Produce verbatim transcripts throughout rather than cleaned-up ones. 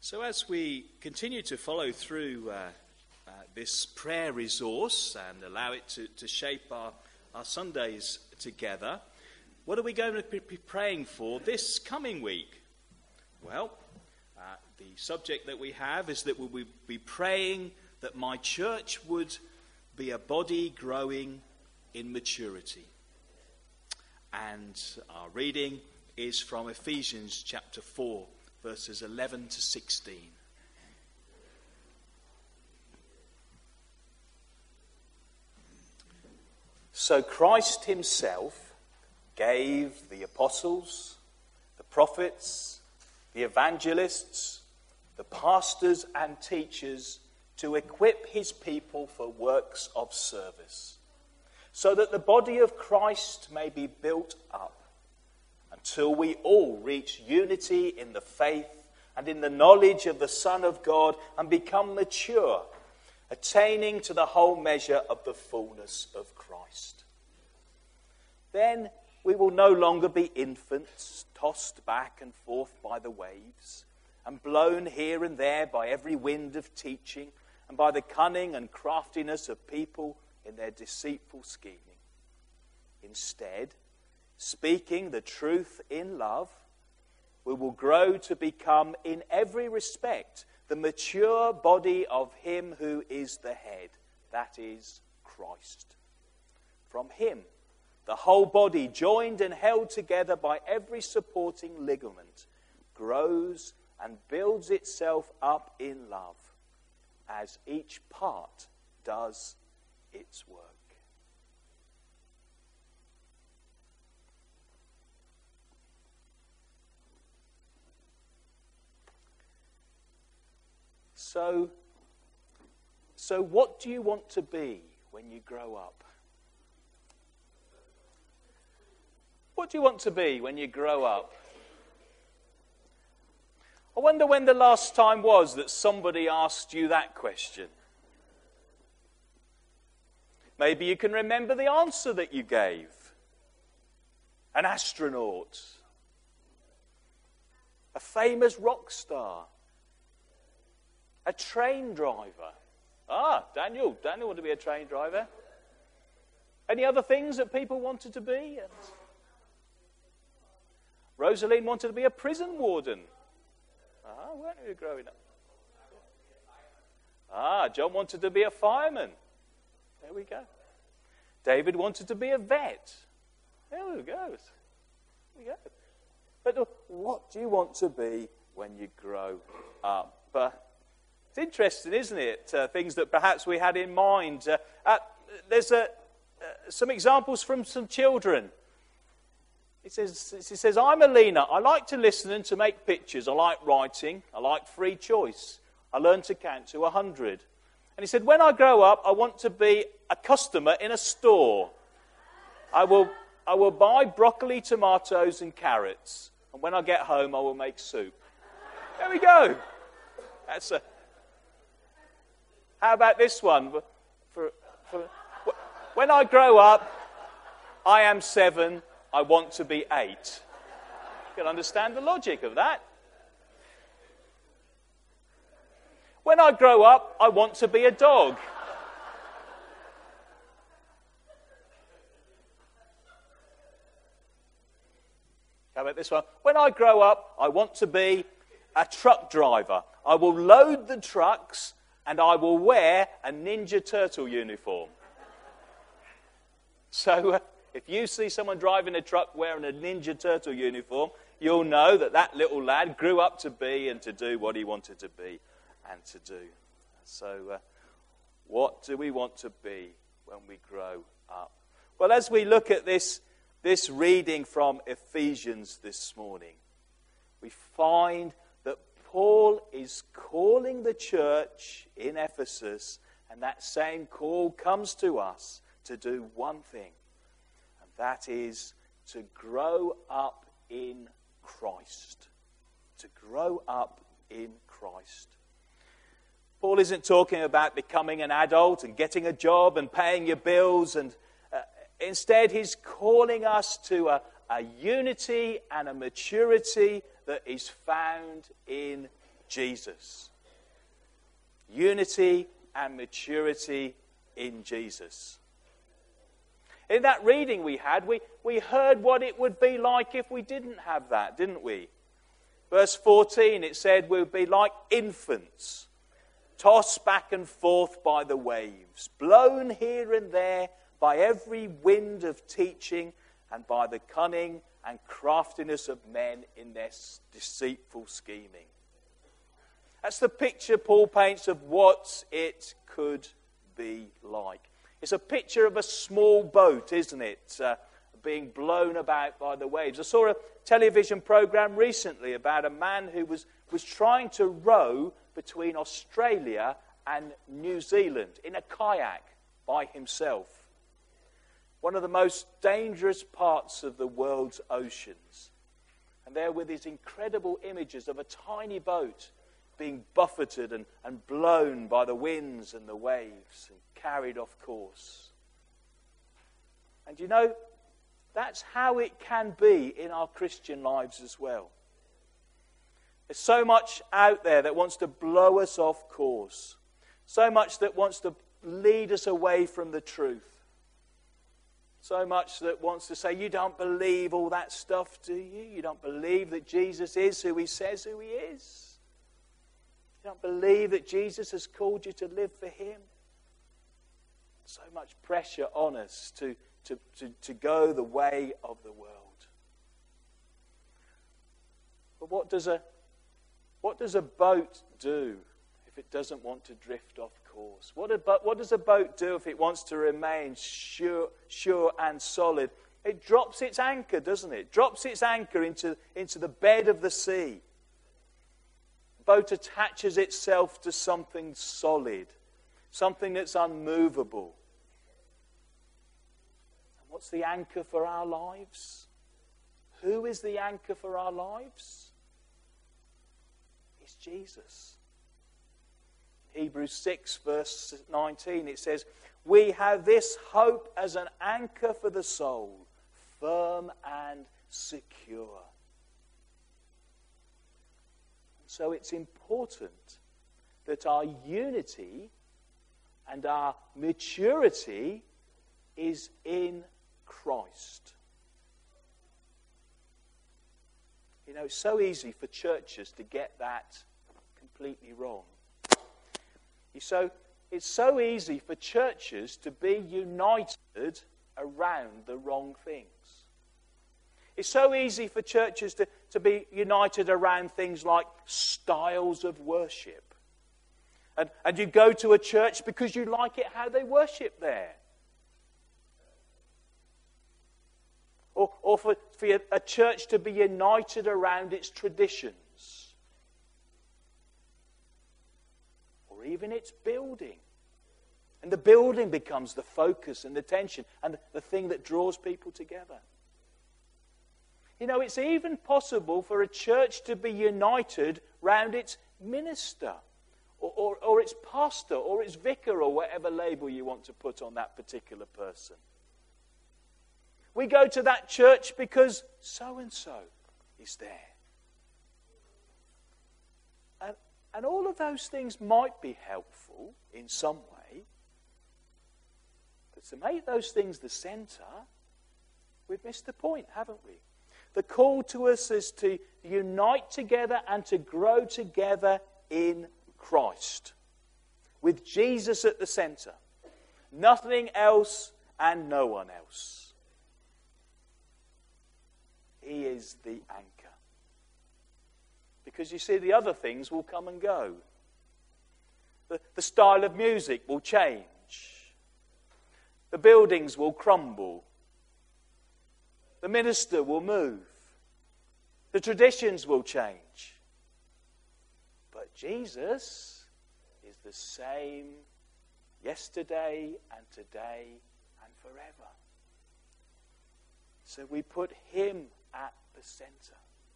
So as we continue to follow through uh, uh, this prayer resource and allow it to, to shape our, our Sundays together, what are we going to be praying for this coming week? Well, uh, the subject that we have is that we will be praying that my church would be a body growing in maturity. And our reading is from Ephesians chapter four, verses eleven to sixteen. So Christ himself gave the apostles, the prophets, the evangelists, the pastors and teachers to equip his people for works of service, so that the body of Christ may be built up until we all reach unity in the faith and in the knowledge of the Son of God and become mature, attaining to the whole measure of the fullness of Christ. Then we will no longer be infants, tossed back and forth by the waves, and blown here and there by every wind of teaching, and by the cunning and craftiness of people in their deceitful scheming. Instead, speaking the truth in love, we will grow to become in every respect the mature body of him who is the head, that is, Christ. From him, the whole body, joined and held together by every supporting ligament, grows and builds itself up in love, as each part does its work. So, so what do you want to be when you grow up? What do you want to be when you grow up? I wonder when the last time was that somebody asked you that question. Maybe you can remember the answer that you gave. An astronaut. A famous rock star. A train driver. Ah, Daniel. Daniel wanted to be a train driver. Any other things that people wanted to be? And Rosaline wanted to be a prison warden. Ah, weren't you growing up? Ah, John wanted to be a fireman. There we go. David wanted to be a vet. There we go. There we go. But what do you want to be when you grow up? But it's interesting, isn't it? Uh, things that perhaps we had in mind. Uh, uh, there's uh, uh, some examples from some children. It says, it says, I'm Alina. I like to listen and to make pictures. I like writing. I like free choice. I learn to count to a hundred. And he said, when I grow up, I want to be a customer in a store. I will, I will buy broccoli, tomatoes, and carrots. And when I get home, I will make soup. There we go. That's a... How about this one? For, for, when I grow up, I am seven, I want to be eight. You can understand the logic of that. When I grow up, I want to be a dog. How about this one? When I grow up, I want to be a truck driver. I will load the trucks and I will wear a Ninja Turtle uniform. So uh, if you see someone driving a truck wearing a Ninja Turtle uniform, you'll know that that little lad grew up to be and to do what he wanted to be and to do. So uh, what do we want to be when we grow up? Well, as we look at this, this reading from Ephesians this morning, we find that Paul is calling the church in Ephesus, and that same call comes to us to do one thing, and that is to grow up in Christ. To grow up in Christ. Paul isn't talking about becoming an adult and getting a job and paying your bills, and uh, instead he's calling us to a, a unity and a maturity that is found in Jesus. Unity and maturity in Jesus. In that reading we had, we, we heard what it would be like if we didn't have that, didn't we? Verse fourteen, it said we would be like infants, tossed back and forth by the waves, blown here and there by every wind of teaching and by the cunning and craftiness of men in their deceitful scheming. That's the picture Paul paints of what it could be like. It's a picture of a small boat, isn't it? Uh, being blown about by the waves. I saw a television program recently about a man who was, was trying to row between Australia and New Zealand in a kayak by himself. One of the most dangerous parts of the world's oceans. And there were these incredible images of a tiny boat being buffeted and, and blown by the winds and the waves and carried off course. And you know, that's how it can be in our Christian lives as well. There's so much out there that wants to blow us off course. So much that wants to lead us away from the truth. So much that wants to say, you don't believe all that stuff, do you? You don't believe that Jesus is who he says who he is? You don't believe that Jesus has called you to live for him? So much pressure on us to, to, to, to go the way of the world. But what does a what does a boat do if it doesn't want to drift off course? What, a, what does a boat do if it wants to remain sure, sure and solid? It drops its anchor, doesn't it? It drops its anchor into, into the bed of the sea. The boat attaches itself to something solid, something that's unmovable. And what's the anchor for our lives? Who is the anchor for our lives? It's Jesus. Hebrews six verse nineteen, it says, we have this hope as an anchor for the soul, firm and secure. So it's important that our unity and our maturity is in Christ. You know, it's so easy for churches to get that completely wrong. So it's so easy for churches to be united around the wrong things. It's so easy for churches to, to be united around things like styles of worship. And, and you go to a church because you like it how they worship there. Or, or for, for a church to be united around its traditions. Or even its building. And the building becomes the focus and the tension and the thing that draws people together. You know, it's even possible for a church to be united around its minister or, or, or its pastor or its vicar or whatever label you want to put on that particular person. We go to that church because so-and-so is there. And, and all of those things might be helpful in some way. But to make those things the centre, we've missed the point, haven't we? The call to us is to unite together and to grow together in Christ. With Jesus at the centre. Nothing else and no one else. He is the anchor. Because you see, the other things will come and go. The, the style of music will change. The buildings will crumble. The minister will move. The traditions will change. But Jesus is the same yesterday and today and forever. So we put him at the center.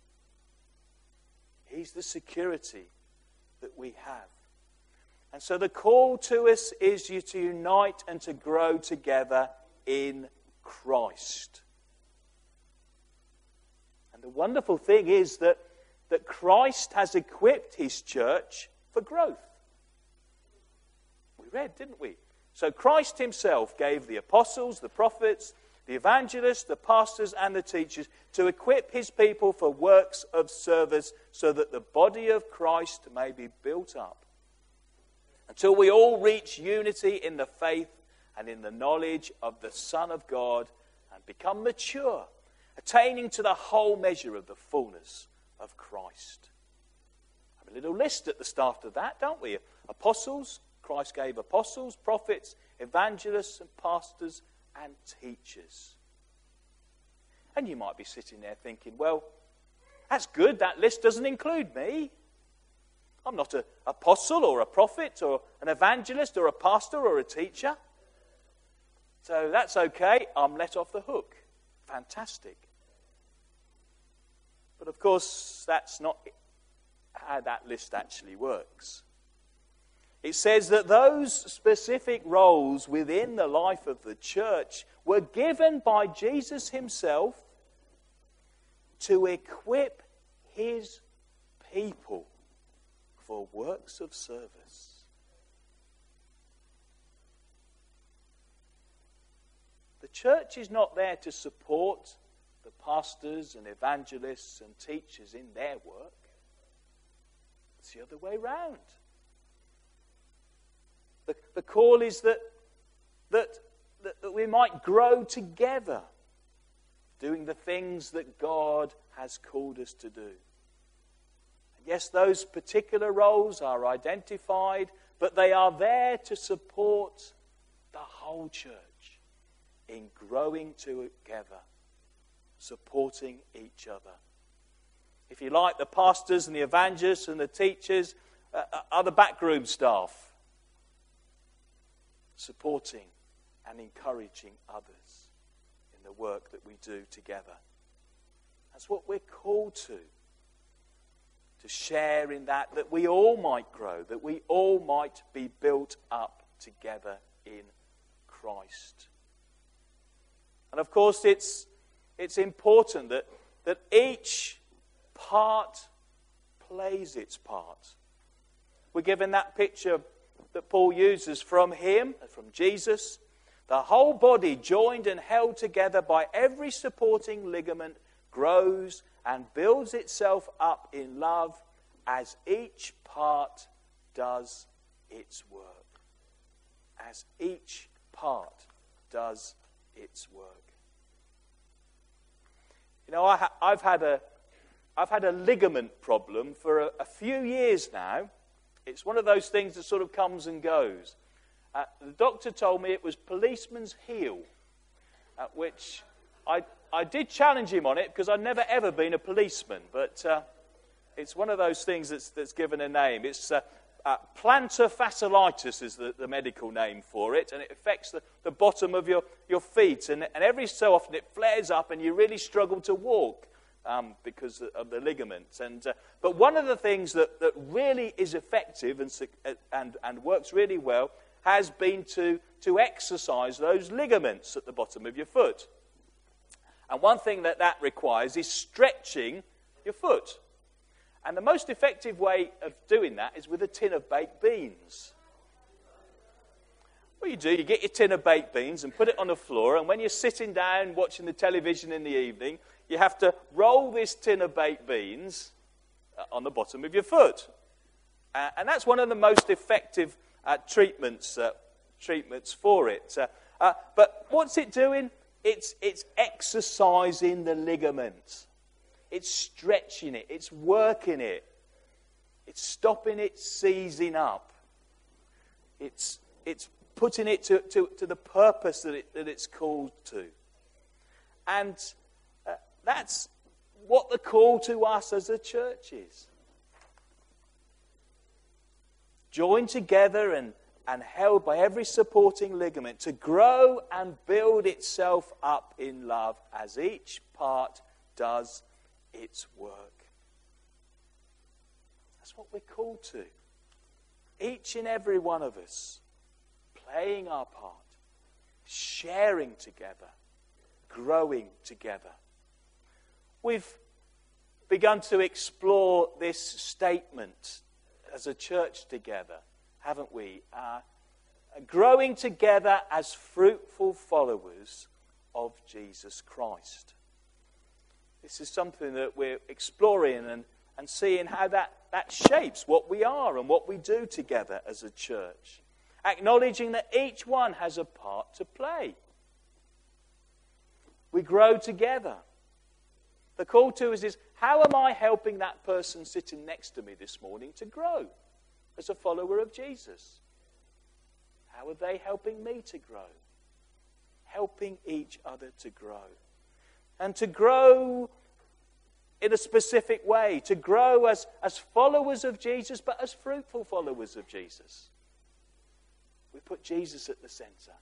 He's the security that we have. And so the call to us is you to unite and to grow together in Christ. And the wonderful thing is that, that Christ has equipped his church for growth. We read, didn't we? So Christ himself gave the apostles, the prophets, the evangelists, the pastors, and the teachers to equip his people for works of service so that the body of Christ may be built up until we all reach unity in the faith and in the knowledge of the Son of God and become mature, attaining to the whole measure of the fullness of Christ. I have a little list at the start of that, don't we? Apostles, Christ gave apostles, prophets, evangelists, and pastors and teachers. And you might be sitting there thinking, well, that's good, that list doesn't include me. I'm not an apostle or a prophet or an evangelist or a pastor or a teacher. So that's okay, I'm let off the hook. Fantastic. But of course, that's not how that list actually works. It says that those specific roles within the life of the church were given by Jesus himself to equip his people for works of service. The church is not there to support the pastors and evangelists and teachers in their work. It's the other way round. The, the call is that, that, that, that we might grow together, doing the things that God has called us to do. And yes, those particular roles are identified, but they are there to support the whole church in growing together, supporting each other. If you like, the pastors and the evangelists and the teachers uh, are the backroom staff, supporting and encouraging others in the work that we do together. That's what we're called to. To share in that, that we all might grow, that we all might be built up together in Christ. And of course, it's, it's important that, that each part plays its part. We're given that picture that Paul uses from him, from Jesus. The whole body, joined and held together by every supporting ligament, grows and builds itself up in love as each part does its work. As each part does its work. You know, I ha- I've had a I've had a ligament problem for a, a few years now. It's one of those things that sort of comes and goes. Uh, the doctor told me it was policeman's heel, uh, which I I did challenge him on it because I'd never ever been a policeman, but uh, it's one of those things that's that's given a name. It's uh, uh, plantar fasciitis is the, the medical name for it, and it affects the, the bottom of your, your feet, and, and every so often it flares up and you really struggle to walk. Um, because of the ligaments. And, uh, but one of the things that, that really is effective and, and, and works really well has been to, to exercise those ligaments at the bottom of your foot. And one thing that that requires is stretching your foot. And the most effective way of doing that is with a tin of baked beans. What you do, you get your tin of baked beans and put it on the floor, and when you're sitting down watching the television in the evening, you have to roll this tin of baked beans on the bottom of your foot. Uh, and that's one of the most effective uh, treatments uh, treatments for it. Uh, uh, but what's it doing? It's, it's exercising the ligaments. It's stretching it. It's working it. It's stopping it seizing up. It's, it's putting it to, to, to the purpose that, it, that it's called to. And uh, that's what the call to us as a church is. Joined together and, and held by every supporting ligament to grow and build itself up in love as each part does its work. That's what we're called to. Each and every one of us playing our part, sharing together, growing together. We've begun to explore this statement as a church together, haven't we? Uh, growing together as fruitful followers of Jesus Christ. This is something that we're exploring and, and seeing how that, that shapes what we are and what we do together as a church. Acknowledging that each one has a part to play. We grow together. The call to us is, how am I helping that person sitting next to me this morning to grow as a follower of Jesus? How are they helping me to grow? Helping each other to grow. And to grow in a specific way. To grow as, as followers of Jesus, but as fruitful followers of Jesus. We put Jesus at the centre.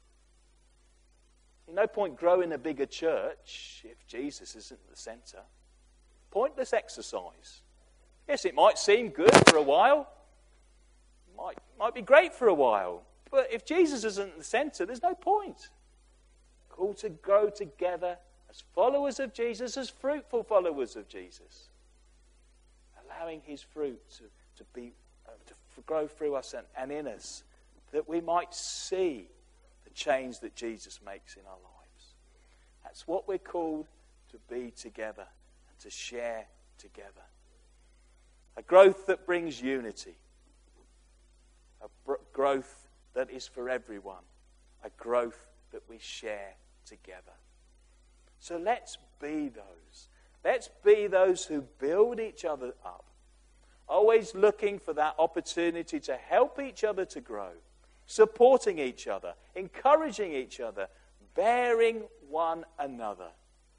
No point growing a bigger church if Jesus isn't at the centre. Pointless exercise. Yes, it might seem good for a while. Might, might be great for a while. But if Jesus isn't at the centre, there's no point. Called to grow together as followers of Jesus, as fruitful followers of Jesus. Allowing his fruit to, to, be, uh, to grow through us and, and in us, that we might see the change that Jesus makes in our lives. That's what we're called to be together and to share together. A growth that brings unity. A br- growth that is for everyone. A growth that we share together. So let's be those. Let's be those who build each other up. Always looking for that opportunity to help each other to grow. Supporting each other, encouraging each other, bearing one another.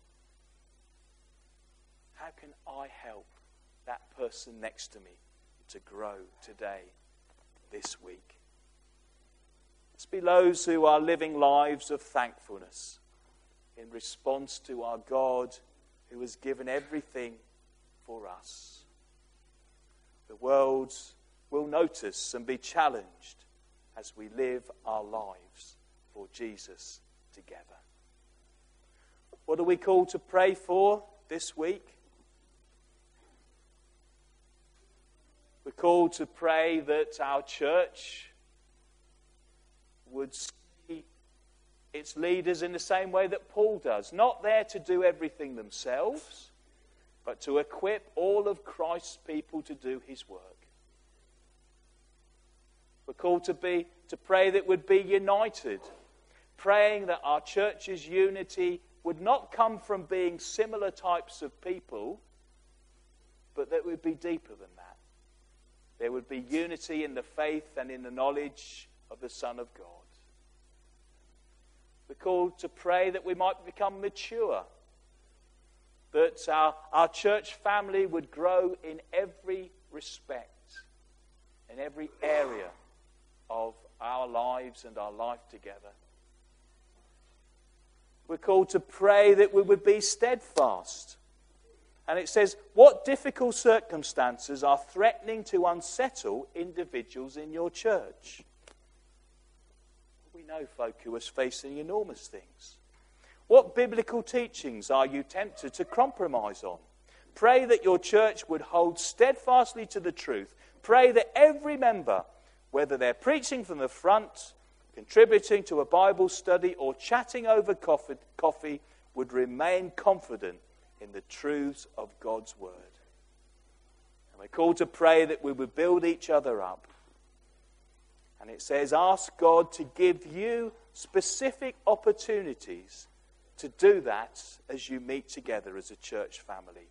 How can I help that person next to me to grow today, this week? Let's be those who are living lives of thankfulness in response to our God who has given everything for us. The world will notice and be challenged as we live our lives for Jesus together. What are we called to pray for this week? We're called to pray that our church would see its leaders in the same way that Paul does. Not there to do everything themselves, but to equip all of Christ's people to do his work. We're called to be to pray that we'd be united, praying that our church's unity would not come from being similar types of people, but that it would be deeper than that. There would be unity in the faith and in the knowledge of the Son of God. We're called to pray that we might become mature, that our, our church family would grow in every respect, in every area of our lives and our life together. We're called to pray that we would be steadfast. And it says, what difficult circumstances are threatening to unsettle individuals in your church? We know folk who are facing enormous things. What biblical teachings are you tempted to compromise on? Pray that your church would hold steadfastly to the truth. Pray that every member, whether they're preaching from the front, contributing to a Bible study, or chatting over coffee, coffee, would remain confident in the truths of God's word. And we're called to pray that we would build each other up. And it says, ask God to give you specific opportunities to do that as you meet together as a church family.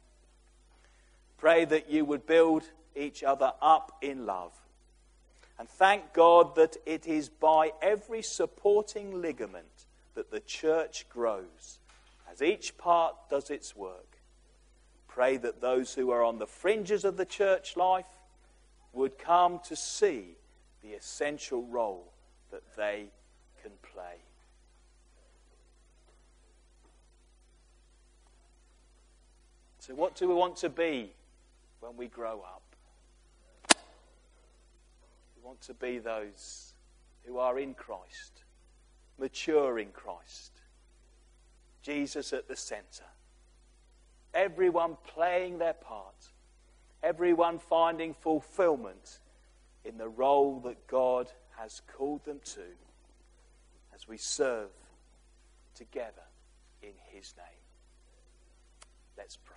Pray that you would build each other up in love. And thank God that it is by every supporting ligament that the church grows, as each part does its work. Pray that those who are on the fringes of the church life would come to see the essential role that they can play. So what do we want to be when we grow up? We want to be those who are in Christ, mature in Christ, Jesus at the centre, everyone playing their part, everyone finding fulfillment in the role that God has called them to as we serve together in his name. Let's pray.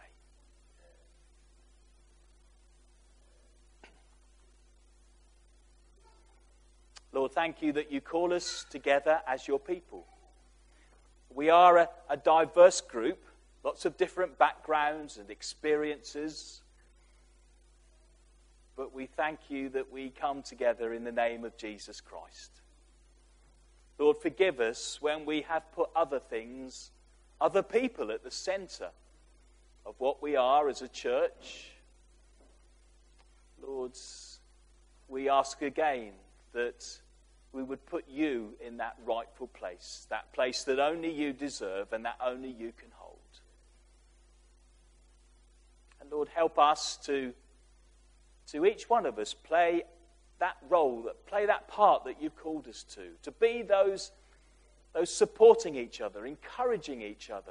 Lord, thank you that you call us together as your people. We are a, a diverse group, lots of different backgrounds and experiences. But we thank you that we come together in the name of Jesus Christ. Lord, forgive us when we have put other things, other people at the centre of what we are as a church. Lord, we ask again that we would put you in that rightful place, that place that only you deserve and that only you can hold. And Lord, help us to, to each one of us play that role, that play that part that you've called us to, to be those, those supporting each other, encouraging each other,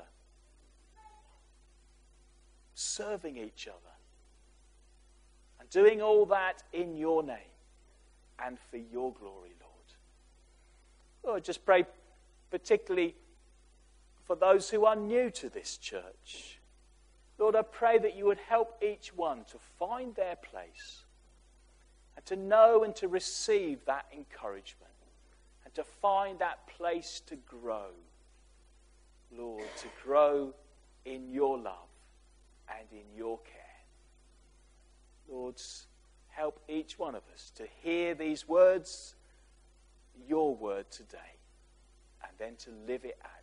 serving each other, and doing all that in your name and for your glory, Lord. Lord, just pray particularly for those who are new to this church. Lord, I pray that you would help each one to find their place and to know and to receive that encouragement and to find that place to grow. Lord, to grow in your love and in your care. Lord, help each one of us to hear these words, your word today, and then to live it out.